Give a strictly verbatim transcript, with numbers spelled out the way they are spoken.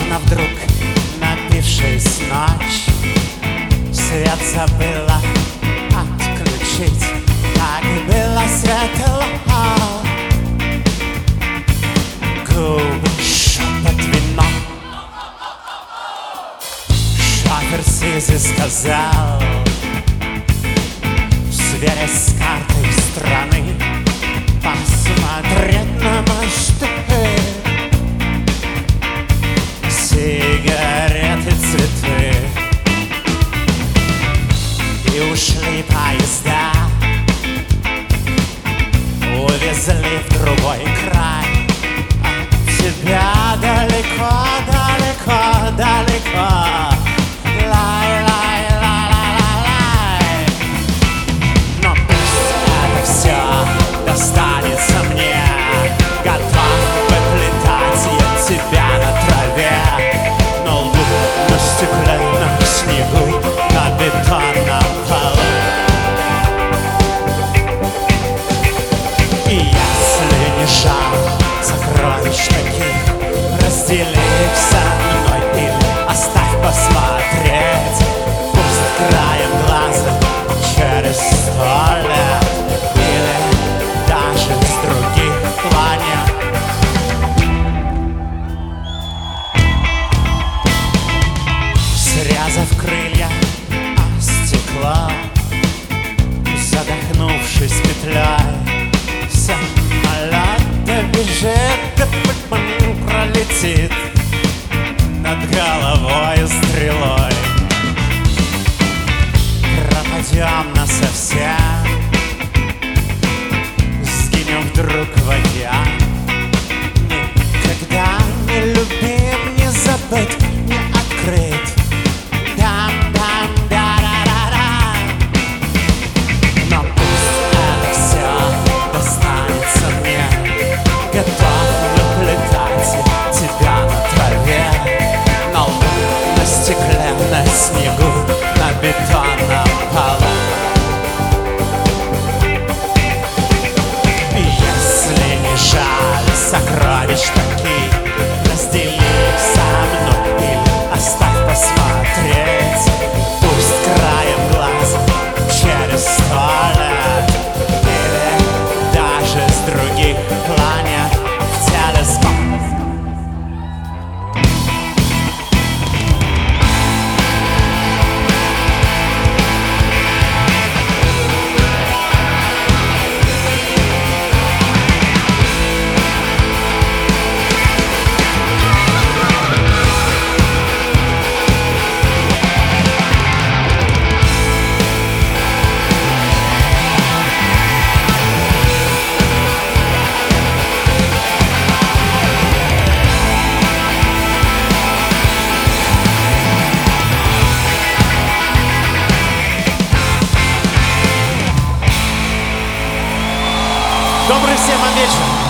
Но вдруг, напившись ночь, свет забыла отключить. Так было светло, губы шепот вино. Шофер Сизи сказал, сверясь с картой страны, посмотреть на мосты, сигареты, цветы. И ушли поезда, увезли в другой край. От тебя далеко, далеко, далеко. Лай, лай, лай, лай, лай. Но пусть это все достанется мне. Готов выплетать я тебя на траве, на лбу, на стекле, на снегу, на бетонном полу. И если не жаль сокровищ таких, раздели их со мной или оставь посмотреть. Пусть краем глаза через сто лет или даже с других планет. Срезав крылья о стекло, задохнувшись петлей, самолет добежит, пролетит над головой стрелой. Пропадем насовсем, сгинем вдруг в океан. Никогда не любим, не забыть, не открыть. Дам, дам, да, да, да, да. Но пусть это все достанется мне. Готов выплетать тебя на траве, на лбу, на стекле, на снегу, на бетонном полу. И если не жаль сокровищ таких, раздели их со мной или оставь посмотреть. Пусть краем глаза через сто лет или даже с других планет в телескоп. Добрый всем вам вечер!